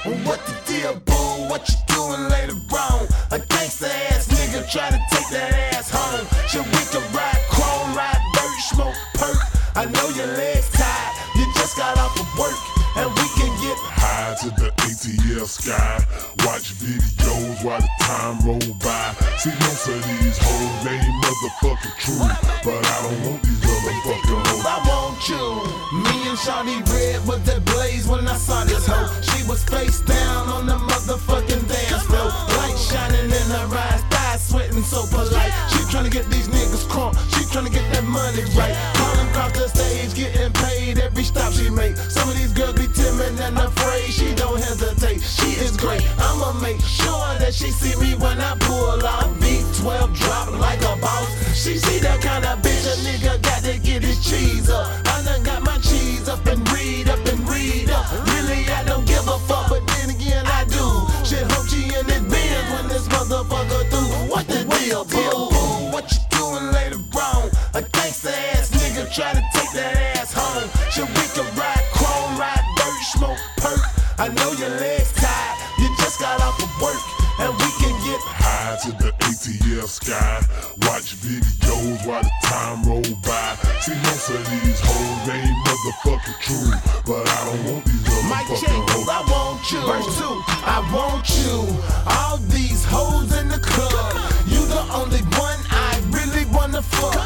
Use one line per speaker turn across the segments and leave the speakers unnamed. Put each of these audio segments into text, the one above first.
What the deal, boo? What you doing later on? A gangsta ass nigga try to take that ass home. Should we could ride chrome, ride dirt, smoke perk? I know your legs tired, you just got off of work, and we can get
high to the ATL sky. Watch videos while the time roll by. See, most of these hoes, they ain't motherfucking true, but I don't want these motherfucking hoes.
I want you. Me and Shawty Red was that blaze when I saw this hoe. She was face down on the motherfucking dance floor, light shining in her eyes, thighs sweating so polite. She tryna get these niggas crunk, she tryna get that money right. Calling across the stage, getting paid every stop she make. Some of these girls be timid and afraid, she don't hesitate. She is great, I'ma make sure that she see me when I pull off. V12 drop like a boss. She see that kind of bitch a nigga got to get his cheese up. I done got my cheese up and read up and read up. Really, I don't give a fuck, but then again I do. Shit, hope she in this Benz when this motherfucker through. What the deal, boo? What you doing later on? A gangsta ass nigga try to take that ass home. Shit, we can ride chrome, ride dirt, smoke perk. I know your legs tired, you just got off of work, and we can get
high to the ATL sky. Watch videos while the time roll by. See, most of these hoes, they ain't motherfucking true, but I don't want these motherfucking hoes.
I want you. Verse 2, I want you. All these hoes in the club, you the only one I really wanna fuck.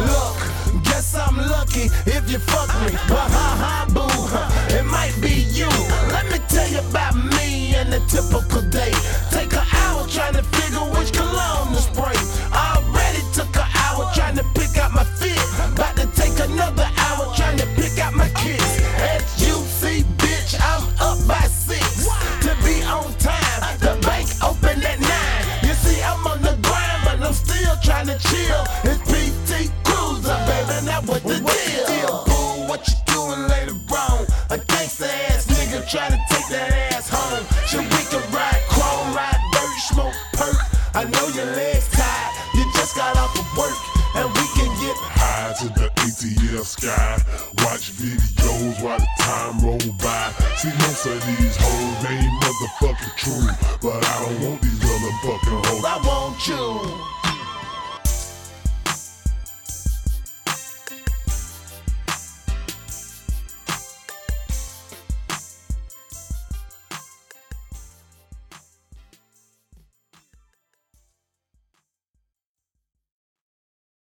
Look, guess I'm lucky if you fuck me, but ha boo, it might be you. Let me tell you about me and a typical day. Take an hour trying to figure which cologne to spray. Already took an hour trying to pick out my fit. About to take another hour trying to pick out my kids. As you see, bitch, I'm up by 6 to be on time. The bank open at 9. You see, I'm on the grind, but I'm still trying to chill. It's PT Cruiser, baby. Now what the deal? Boo, what you doing later on? A gangsta ass nigga try to take that ass home. Should we could ride chrome, ride dirt, smoke perk? I know your legs tired, you just got off of work, and we can get
high to the ATL sky. Watch videos while the time roll by. See, most of these hoes, they ain't motherfucking true, but I don't want these motherfucking hoes.
I want you.